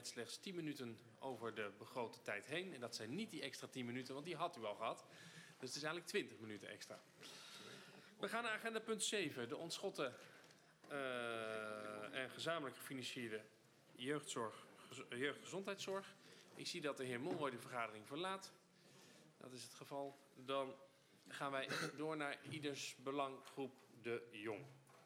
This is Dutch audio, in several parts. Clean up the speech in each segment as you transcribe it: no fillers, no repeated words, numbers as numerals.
met slechts 10 minuten over de begrote tijd heen. En dat zijn niet die extra 10 minuten, want die had u al gehad. Dus het is eigenlijk 20 minuten extra. We gaan naar agenda punt 7. De ontschotten en gezamenlijk gefinancierde jeugdgezondheidszorg. Ik zie dat de heer Monroy de vergadering verlaat. Dat is het geval. Dan gaan wij door naar Ieders Belang Groep De Jong.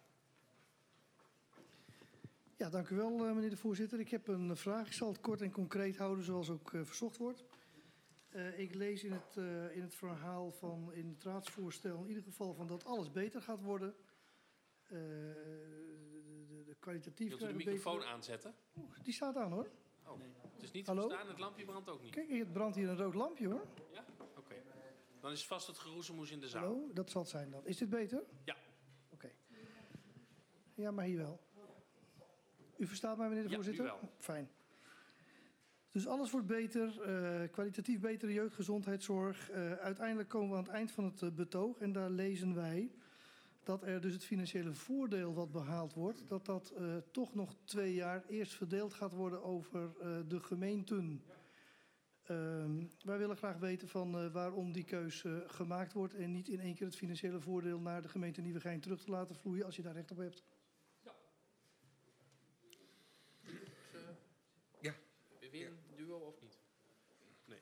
Ja, dank u wel, meneer de voorzitter. Ik heb een vraag. Ik zal het kort en concreet houden, zoals ook verzocht wordt. Ik lees in het verhaal in het raadsvoorstel in ieder geval van dat alles beter gaat worden. De kwalitatief. Wilt u de microfoon aanzetten? Die staat aan, hoor. Oh, het is niet te verstaan. Het lampje brandt ook niet. Kijk, het brandt hier een rood lampje, hoor. Ja? Oké. Dan is vast het geroezemoes in de zaal. Hallo, dat zal het zijn dan. Is dit beter? Ja. Oké. Ja, maar hier wel. U verstaat mij, meneer de voorzitter? Ja, nu wel. Fijn. Dus alles wordt beter, kwalitatief betere jeugdgezondheidszorg. Uiteindelijk komen we aan het eind van het betoog en daar lezen wij dat er dus het financiële voordeel wat behaald wordt, dat toch nog 2 jaar eerst verdeeld gaat worden over de gemeenten. Wij willen graag weten van waarom die keuze gemaakt wordt en niet in één keer het financiële voordeel naar de gemeente Nieuwegein terug te laten vloeien als je daar recht op hebt. Ja. Ja. Weer een duo of niet? Nee.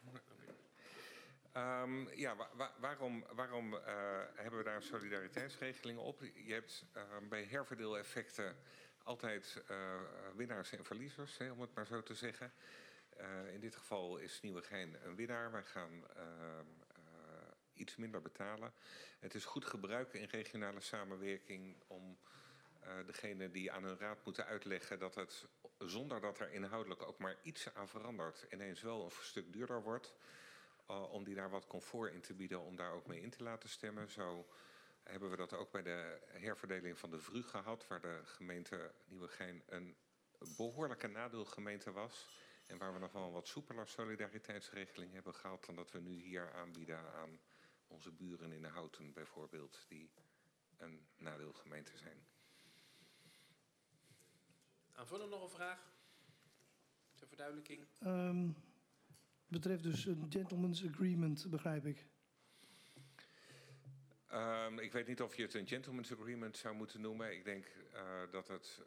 Waarom hebben we daar een solidariteitsregeling op? Je hebt bij herverdeeleffecten altijd winnaars en verliezers, om het maar zo te zeggen. In dit geval is Nieuwegein een winnaar. Wij gaan iets minder betalen. Het is goed gebruik in regionale samenwerking om degene die aan hun raad moeten uitleggen dat het, zonder dat er inhoudelijk ook maar iets aan verandert, ineens wel een stuk duurder wordt. Om die daar wat comfort in te bieden, om daar ook mee in te laten stemmen. Zo hebben we dat ook bij de herverdeling van de VRU gehad, waar de gemeente Nieuwegein een behoorlijke nadeelgemeente was. En waar we nog wel een wat soepeler solidariteitsregeling hebben gehad dan dat we nu hier aanbieden aan onze buren in de Houten bijvoorbeeld, die een nadeelgemeente zijn. Aanvullend nog een vraag? Ter verduidelijking. Betreft dus een gentleman's agreement, begrijp ik. Ik weet niet of je het een gentleman's agreement zou moeten noemen. Ik denk dat het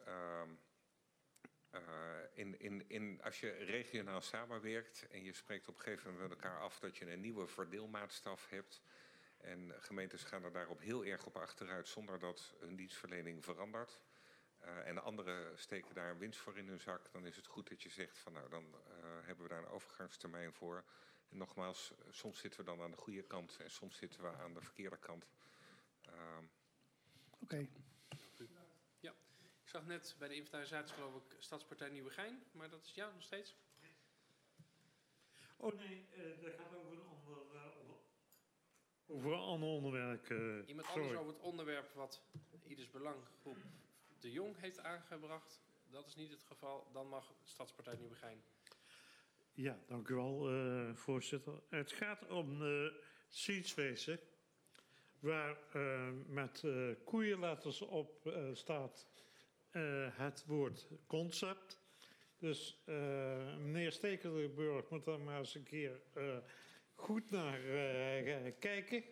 als je regionaal samenwerkt en je spreekt op een gegeven moment met elkaar af dat je een nieuwe verdeelmaatstaf hebt. En gemeentes gaan er daarop heel erg op achteruit zonder dat hun dienstverlening verandert. En anderen steken daar een winst voor in hun zak. Dan is het goed dat je zegt van nou, dan hebben we daar een overgangstermijn voor. En nogmaals, soms zitten we dan aan de goede kant en soms zitten we aan de verkeerde kant. Oké. Ja, ik zag net bij de inventarisatie geloof ik Stadspartij Nieuwegein, maar dat is nog steeds. Oh nee, dat gaat over een ander onderwerp. Iemand anders over het onderwerp wat Ieders Belang Groep De Jong heeft aangebracht. Dat is niet het geval. Dan mag Stadspartij Nieuwegein. Ja, dank u wel, voorzitter. Het gaat om zienswezen, waar met koeienletters op staat het woord concept. Dus meneer Stekelenburg moet daar maar eens een keer goed naar kijken.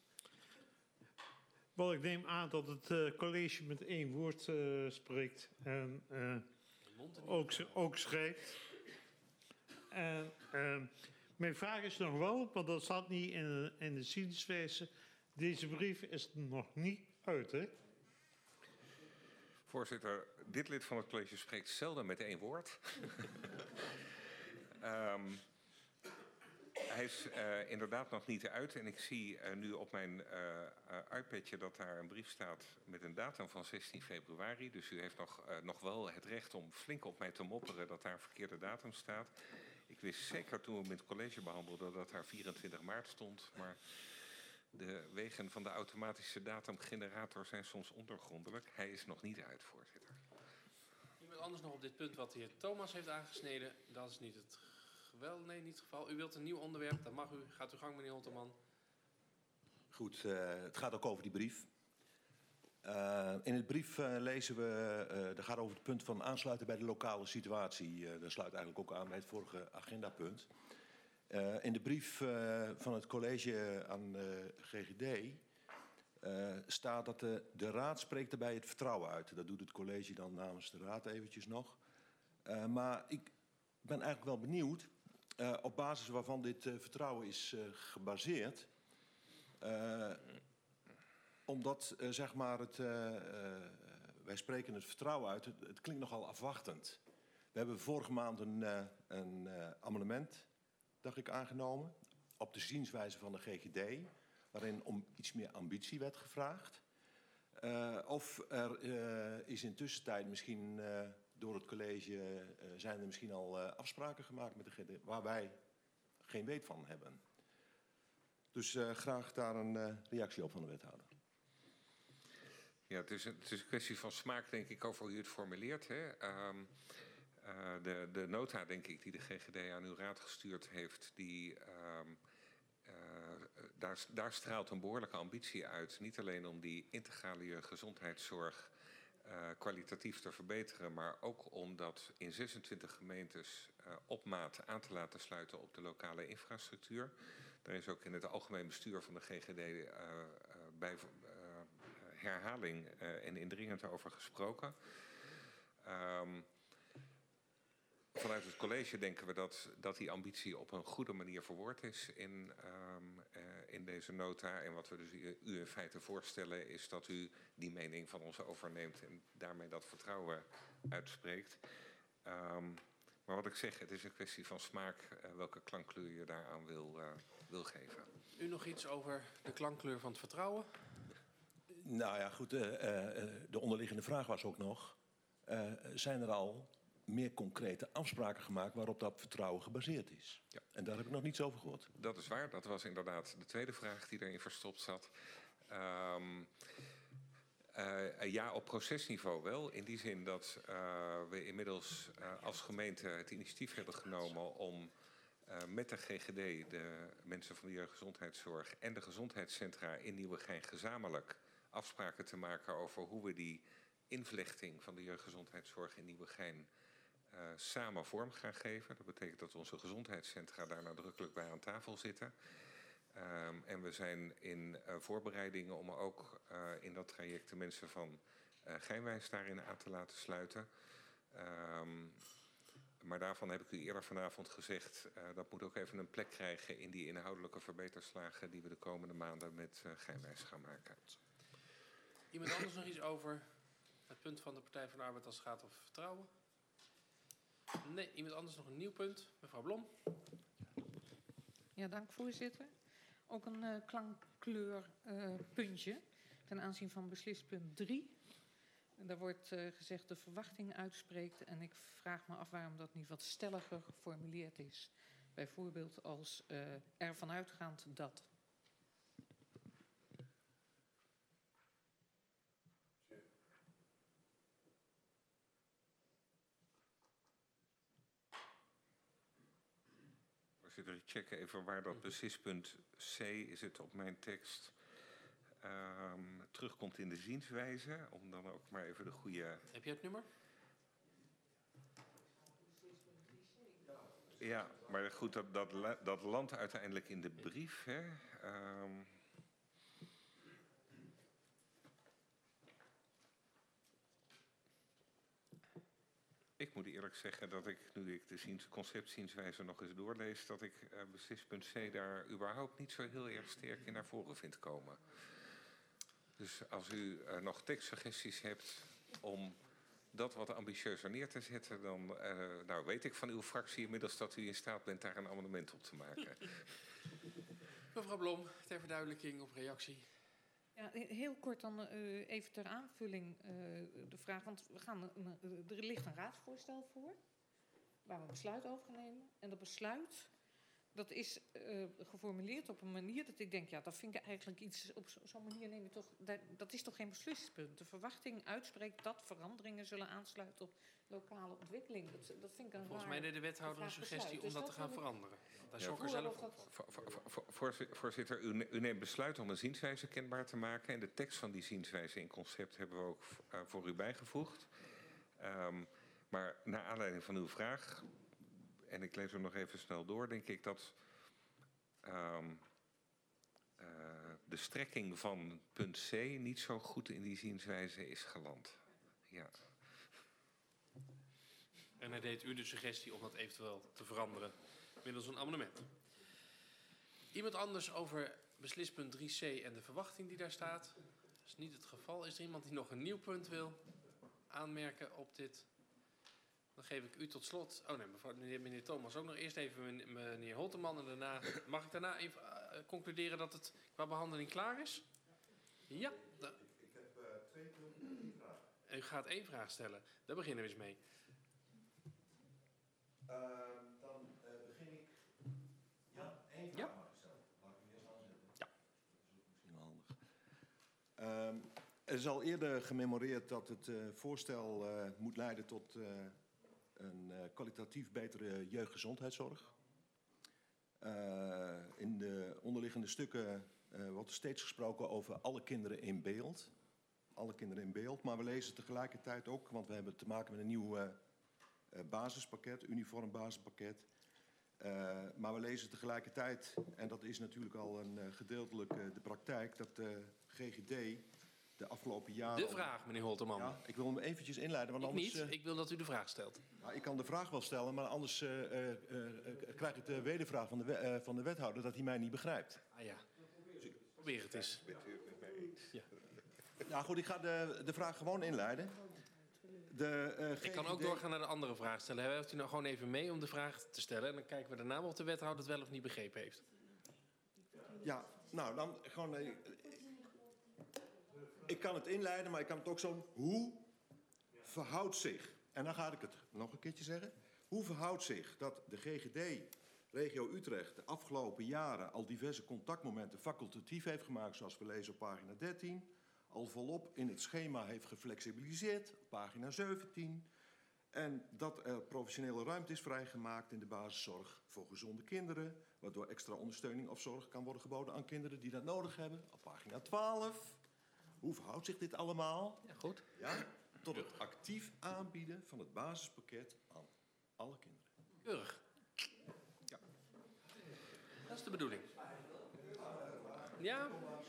Wel, ik neem aan dat het college met 1 woord spreekt en ook schrijft. En mijn vraag is nog wel, want dat staat niet in de zienswijze. Deze brief is nog niet uit, hè? Voorzitter, dit lid van het college spreekt zelden met 1 woord. Hij is inderdaad nog niet uit en ik zie nu op mijn iPadje dat daar een brief staat met een datum van 16 februari. Dus u heeft nog wel het recht om flink op mij te mopperen dat daar een verkeerde datum staat. Ik wist zeker toen we hem in het college behandelden dat daar 24 maart stond, maar de wegen van de automatische datumgenerator zijn soms ondergrondelijk. Hij is nog niet uit, voorzitter. Iemand anders nog op dit punt wat de heer Thomas heeft aangesneden. Dat is niet het geval. U wilt een nieuw onderwerp, dan mag u. Gaat uw gang, meneer Holterman. Goed, het gaat ook over die brief. In het brief lezen we, dat gaat over het punt van aansluiten bij de lokale situatie. Dat sluit eigenlijk ook aan bij het vorige agendapunt. In de brief van het college aan GGD staat dat de raad spreekt daarbij het vertrouwen uit. Dat doet het college dan namens de raad eventjes nog. Maar ik ben eigenlijk wel benieuwd, op basis waarvan dit vertrouwen is gebaseerd. Omdat, zeg maar, wij spreken het vertrouwen uit. Het klinkt nogal afwachtend. We hebben vorige maand een amendement, dacht ik, aangenomen. Op de zienswijze van de GGD. Waarin om iets meer ambitie werd gevraagd. Of er is in tussentijd misschien door het college... zijn er misschien al afspraken gemaakt met de GGD... waar wij geen weet van hebben. Dus graag daar een reactie op van de wethouder. Ja, het is een kwestie van smaak, denk ik, over hoe je het formuleert. Hè. De nota, denk ik, die de GGD aan uw raad gestuurd heeft... Daar straalt een behoorlijke ambitie uit. Niet alleen om die integrale gezondheidszorg kwalitatief te verbeteren... maar ook om dat in 26 gemeentes op maat aan te laten sluiten op de lokale infrastructuur. Daar is ook in het algemeen bestuur van de GGD bij herhaling en indringend over gesproken. Vanuit het college denken we dat die ambitie op een goede manier verwoord is in deze nota. En wat we dus u in feite voorstellen is dat u die mening van ons overneemt en daarmee dat vertrouwen uitspreekt. Maar wat ik zeg, het is een kwestie van smaak welke klankkleur je daaraan wil geven. U nog iets over de klankkleur van het vertrouwen? Nou ja, goed. De onderliggende vraag was ook nog... zijn er al meer concrete afspraken gemaakt waarop dat vertrouwen gebaseerd is? Ja. En daar heb ik nog niets over gehoord. Dat is waar. Dat was inderdaad de tweede vraag die erin verstopt zat. Ja, op procesniveau wel. In die zin dat we inmiddels als gemeente het initiatief hebben genomen om met de GGD, de mensen van de jeugdgezondheidszorg en de gezondheidscentra in Nieuwegein gezamenlijk afspraken te maken over hoe we die invlechting van de jeugdgezondheidszorg in Nieuwegein samen vorm gaan geven. Dat betekent dat onze gezondheidscentra daar nadrukkelijk bij aan tafel zitten. En we zijn in voorbereidingen om ook in dat traject de mensen van Geinwijs daarin aan te laten sluiten. Maar daarvan heb ik u eerder vanavond gezegd, dat moet ook even een plek krijgen in die inhoudelijke verbeterslagen die we de komende maanden met Geinwijs gaan maken. Iemand anders nog iets over het punt van de Partij van de Arbeid als het gaat over vertrouwen? Nee, iemand anders nog een nieuw punt? Mevrouw Blom. Ja, dank voorzitter. Ook een klankkleurpuntje ten aanzien van beslispunt 3. Daar wordt gezegd de verwachting uitspreekt en ik vraag me af waarom dat niet wat stelliger geformuleerd is. Bijvoorbeeld als ervan uitgaand dat. Voorzitter, ik check even waar dat beslispunt C is het op mijn tekst. Terugkomt in de zienswijze, om dan ook maar even de goede... Heb je het nummer? Ja, maar goed, dat landt uiteindelijk in de brief. Hè? Ik moet eerlijk zeggen dat ik, nu ik de conceptzienswijze nog eens doorlees, dat ik beslispunt C daar überhaupt niet zo heel erg sterk in naar voren vind komen. Dus als u nog tekstsuggesties hebt om dat wat ambitieuzer neer te zetten, dan nou weet ik van uw fractie inmiddels dat u in staat bent daar een amendement op te maken. Mevrouw Blom, ter verduidelijking of reactie. Ja, heel kort dan even ter aanvulling de vraag, want er ligt een raadsvoorstel voor, waar we een besluit over gaan nemen. En dat besluit, dat is geformuleerd op een manier dat ik denk, ja, dat vind ik eigenlijk iets, op zo'n manier neem je toch, dat is toch geen beslissingspunt. De verwachting uitspreekt dat veranderingen zullen aansluiten op lokale ontwikkeling. Dat vind ik een Volgens mij deed de wethouder een suggestie om dat te gaan veranderen. Daar schrok er zelf op. Voorzitter, u neemt besluit om een zienswijze kenbaar te maken. En de tekst van die zienswijze in concept hebben we ook voor u bijgevoegd. Maar naar aanleiding van uw vraag, en ik lees hem nog even snel door, denk ik dat de strekking van punt C niet zo goed in die zienswijze is geland. Ja. En hij deed u de suggestie om dat eventueel te veranderen middels een amendement. Iemand anders over beslispunt 3c en de verwachting die daar staat? Dat is niet het geval. Is er iemand die nog een nieuw punt wil aanmerken op dit? Dan geef ik u tot slot... Oh nee, meneer Thomas ook nog. Eerst even meneer Holteman en daarna... Mag ik daarna even concluderen dat het qua behandeling klaar is? Ja. Ik heb 2 punten en 1 vraag. U gaat 1 vraag stellen. Daar beginnen we eens mee. Dan begin ik... Ja, 1 vraag mag ik stellen. Laat ik hem eerst aanzetten. Ja. Dat is misschien wel handig. Er is al eerder gememoreerd dat het voorstel moet leiden tot een kwalitatief betere jeugdgezondheidszorg. In de onderliggende stukken wordt er steeds gesproken over alle kinderen in beeld. Alle kinderen in beeld, maar we lezen tegelijkertijd ook, want we hebben te maken met een nieuw basispakket, uniform basispakket. Maar we lezen tegelijkertijd, en dat is natuurlijk al een gedeeltelijk de praktijk, dat de GGD de afgelopen jaren... De vraag, meneer Holterman. Ja, ik wil hem eventjes inleiden, want anders... Ik niet. Ik wil dat u de vraag stelt. Nou, ik kan de vraag wel stellen, maar anders krijg ik de wedervraag van de wethouder dat hij mij niet begrijpt. Ah ja. Probeer het eens. Bent u het met mij eens? Ja. Nou goed, ik ga de vraag gewoon inleiden. Ik kan ook doorgaan naar de andere vraag stellen. Heeft u nou gewoon even mee om de vraag te stellen? En dan kijken we daarna of de wethouder het wel of niet begrepen heeft. Ja, nou dan gewoon... ik kan het inleiden, maar ik kan het ook zo... Hoe verhoudt zich... En dan ga ik het nog een keertje zeggen. Hoe verhoudt zich dat de GGD, regio Utrecht, de afgelopen jaren al diverse contactmomenten facultatief heeft gemaakt, zoals we lezen op pagina 13... al volop in het schema heeft geflexibiliseerd, op pagina 17... en dat er professionele ruimte is vrijgemaakt in de basiszorg voor gezonde kinderen, waardoor extra ondersteuning of zorg kan worden geboden aan kinderen die dat nodig hebben, op pagina 12. Hoe verhoudt zich dit allemaal? Ja, goed. Ja, tot het actief aanbieden van het basispakket aan alle kinderen. Keurig. Ja. Dat is de bedoeling. Ja?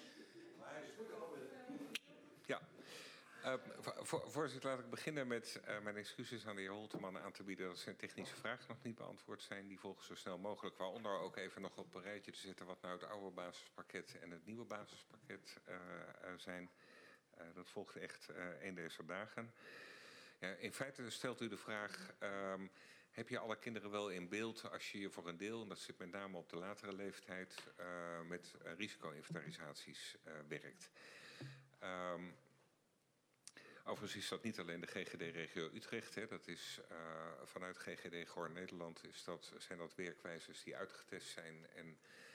Ja. Voorzitter, laat ik beginnen met mijn excuses aan de heer Holteman aan te bieden dat zijn technische vragen nog niet beantwoord zijn. Die volgen zo snel mogelijk, waaronder ook even nog op een rijtje te zetten wat nou het oude basispakket en het nieuwe basispakket zijn. Dat volgt echt een deze dagen. Ja, in feite stelt u de vraag, heb je alle kinderen wel in beeld als je je voor een deel, en dat zit met name op de latere leeftijd, met risico-inventarisaties werkt. Overigens is dat niet alleen de GGD-regio Utrecht. Hè. Dat is vanuit GGD Goor Nederland zijn dat werkwijzes die uitgetest zijn en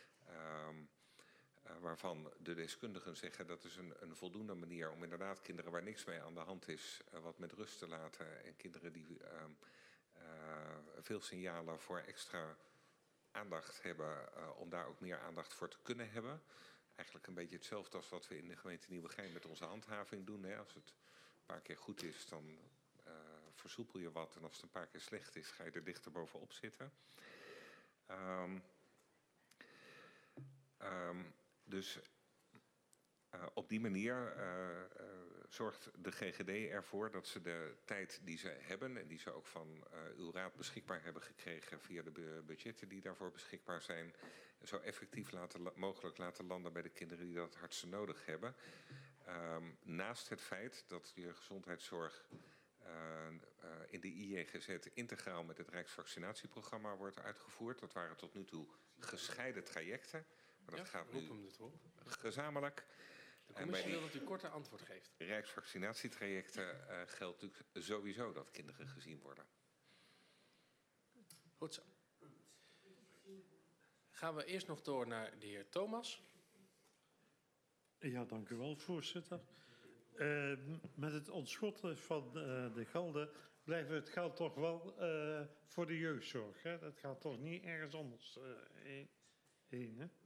waarvan de deskundigen zeggen dat is een voldoende manier om inderdaad kinderen waar niks mee aan de hand is wat met rust te laten en kinderen die veel signalen voor extra aandacht hebben om daar ook meer aandacht voor te kunnen hebben. Eigenlijk een beetje hetzelfde als wat we in de gemeente Nieuwegein met onze handhaving doen. Hè. Als het een paar keer goed is, dan versoepel je wat. En als het een paar keer slecht is, ga je er dichter bovenop zitten. Dus op die manier zorgt de GGD ervoor dat ze de tijd die ze hebben en die ze ook van uw raad beschikbaar hebben gekregen via de budgetten die daarvoor beschikbaar zijn, zo effectief mogelijk laten landen bij de kinderen die dat het hardste nodig hebben. Naast het feit dat je gezondheidszorg in de IJGZ integraal met het Rijksvaccinatieprogramma wordt uitgevoerd. Dat waren tot nu toe gescheiden trajecten. Maar dat gaat nu gezamenlijk. De commissie wil dat u korter antwoord geeft. Rijksvaccinatietrajecten geldt natuurlijk sowieso dat kinderen gezien worden. Goed zo. Gaan we eerst nog door naar de heer Thomas. Ja, dank u wel, voorzitter. Met het ontschotten van de gelden blijft het geld toch wel voor de jeugdzorg. Hè? Dat gaat toch niet ergens anders heen, hè?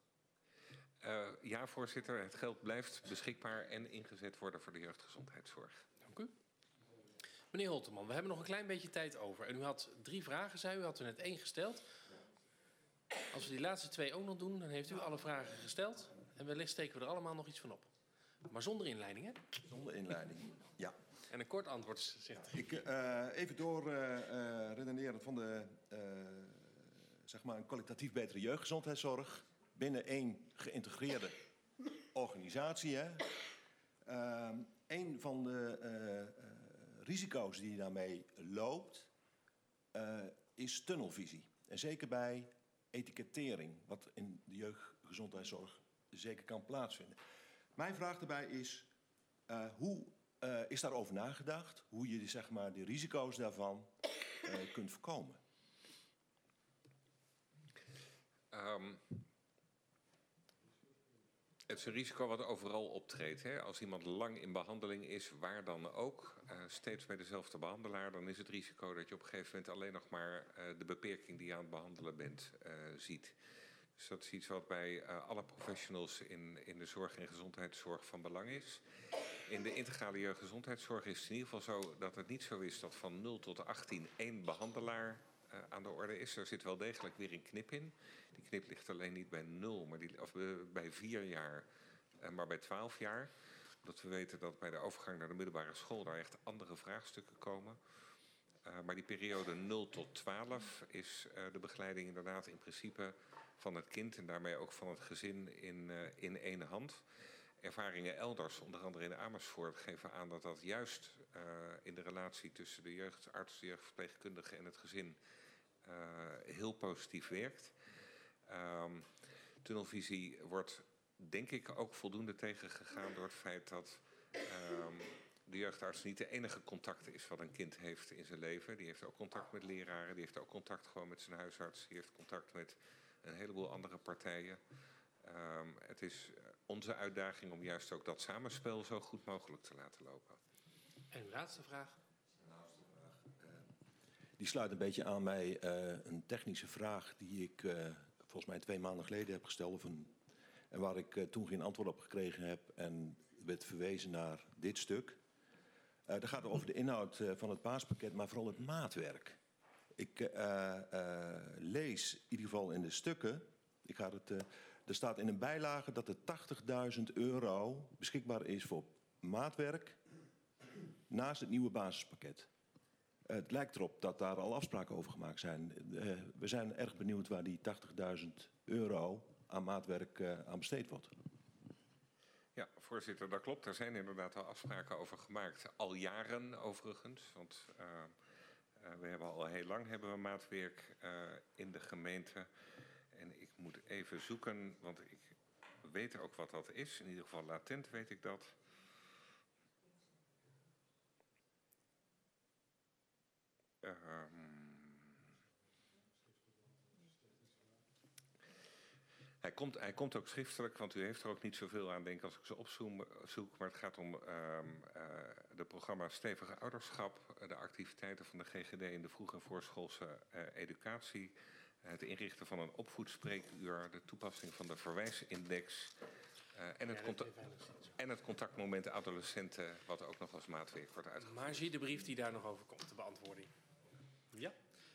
Ja, voorzitter. Het geld blijft beschikbaar en ingezet worden voor de jeugdgezondheidszorg. Dank u. Meneer Holteman, we hebben nog een klein beetje tijd over. En u had 3 vragen, zei u. Had u net 1 gesteld. Als we die laatste 2 ook nog doen, dan heeft u alle vragen gesteld. En wellicht steken we er allemaal nog iets van op. Maar zonder inleiding, hè? Zonder inleiding, ja. En een kort antwoord, zegt hij. Ik even door redeneren van de zeg maar een kwalitatief betere jeugdgezondheidszorg binnen 1 geïntegreerde organisatie. Hè. Een van de risico's die je daarmee loopt is tunnelvisie. En zeker bij etikettering, wat in de jeugdgezondheidszorg zeker kan plaatsvinden. Mijn vraag daarbij is, hoe is daarover nagedacht? Hoe je zeg maar, de risico's daarvan kunt voorkomen? Het is een risico wat overal optreedt. Hè? Als iemand lang in behandeling is, waar dan ook, steeds bij dezelfde behandelaar, dan is het risico dat je op een gegeven moment alleen nog maar de beperking die je aan het behandelen bent ziet. Dus dat is iets wat bij alle professionals in de zorg en gezondheidszorg van belang is. In de integrale jeugdgezondheidszorg is het in ieder geval zo dat het niet zo is dat van 0 tot 18 één behandelaar aan de orde is. Er zit wel degelijk weer een knip in. Die knip ligt alleen niet bij 0, maar bij 4 jaar, maar bij 12 jaar. Omdat we weten dat bij de overgang naar de middelbare school daar echt andere vraagstukken komen. Maar die periode 0 tot 12 is de begeleiding inderdaad in principe van het kind en daarmee ook van het gezin in één hand. Ervaringen elders, onder andere in Amersfoort, geven aan dat dat juist in de relatie tussen de jeugdarts, de jeugdverpleegkundige en het gezin heel positief werkt. Tunnelvisie wordt denk ik ook voldoende tegengegaan door het feit dat de jeugdarts niet de enige contact is wat een kind heeft in zijn leven. Die heeft ook contact met leraren, die heeft ook contact gewoon met zijn huisarts, die heeft contact met een heleboel andere partijen. Het is onze uitdaging om juist ook dat samenspel zo goed mogelijk te laten lopen. En uw laatste vraag? Die sluit een beetje aan bij een technische vraag die ik volgens mij 2 maanden geleden heb gesteld. En waar ik toen geen antwoord op gekregen heb en werd verwezen naar dit stuk. Dat gaat over de inhoud van het paaspakket, maar vooral het maatwerk. Ik lees in ieder geval in de stukken, er staat in een bijlage dat er €80.000 beschikbaar is voor maatwerk naast het nieuwe basispakket. Het lijkt erop dat daar al afspraken over gemaakt zijn. We zijn erg benieuwd waar die €80.000 aan maatwerk aan besteed wordt. Ja, voorzitter, dat klopt. Er zijn inderdaad al afspraken over gemaakt. Al jaren overigens. Want we hebben al heel lang maatwerk in de gemeente. En ik moet even zoeken, want ik weet ook wat dat is. In ieder geval latent weet ik dat. Hij komt ook schriftelijk, want u heeft er ook niet zoveel aan, denk ik, als ik ze opzoek. Maar het gaat om de programma's Stevige Ouderschap, de activiteiten van de GGD in de vroeg- en voorschoolse educatie, het inrichten van een opvoedspreekuur, de toepassing van de verwijsindex en het contactmoment adolescenten, wat ook nog als maatwerk wordt uitgevoerd. Maar zie de brief die daar nog over komt, de beantwoording. Ja?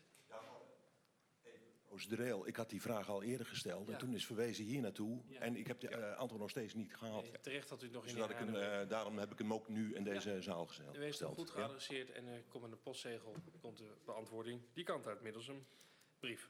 Procedureel, ik had die vraag al eerder gesteld en toen is verwezen hier naartoe. Ja. En ik heb de antwoord nog steeds niet gehad. Nee, terecht dat u het nog in Dus daarom heb ik hem ook nu in deze zaal gesteld. U heeft hem goed geadresseerd en er komt in de postzegel komt de beantwoording die kant uit middels een brief.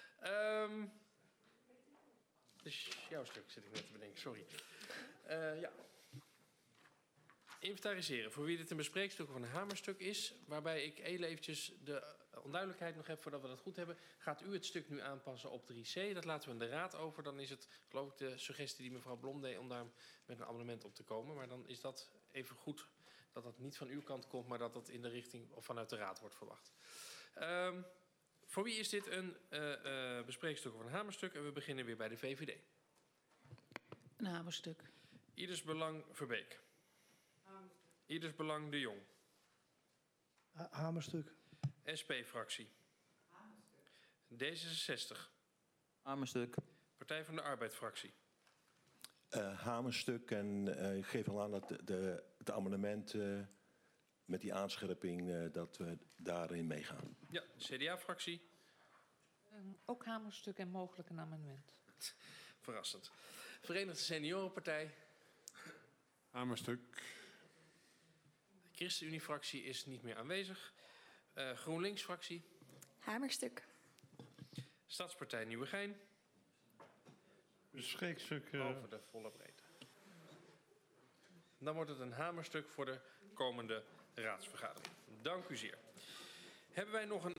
Dus jouw stuk zit ik net te bedenken, sorry. Ja. Inventariseren, voor wie dit een bespreekstuk of een hamerstuk is, waarbij ik heel eventjes de onduidelijkheid nog heb voordat we dat goed hebben. Gaat u het stuk nu aanpassen op 3C? Dat laten we aan de raad over. Dan is het, geloof ik, de suggestie die mevrouw Blom deed om daar met een amendement op te komen. Maar dan is dat even goed dat dat niet van uw kant komt, maar dat dat in de richting of vanuit de raad wordt verwacht. Voor wie is dit een bespreekstuk of een hamerstuk? En we beginnen weer bij de VVD. Een hamerstuk. Ieders Belang Verbeek. Ieders Belang De Jong. Hamerstuk. SP-fractie. D66. Hamerstuk. Partij van de Arbeid-fractie. Hamerstuk en ik geef al aan dat het amendement met die aanscherping dat we daarin meegaan. Ja, CDA-fractie. Ook hamerstuk en mogelijk een amendement. Verrassend. Verenigde Seniorenpartij. Hamerstuk. ChristenUnie-fractie is niet meer aanwezig. GroenLinks-fractie. Hamerstuk. Stadspartij Nieuwegein. Bespreekstuk. Over de volle breedte. Dan wordt het een hamerstuk voor de komende raadsvergadering. Dank u zeer. Hebben wij nog een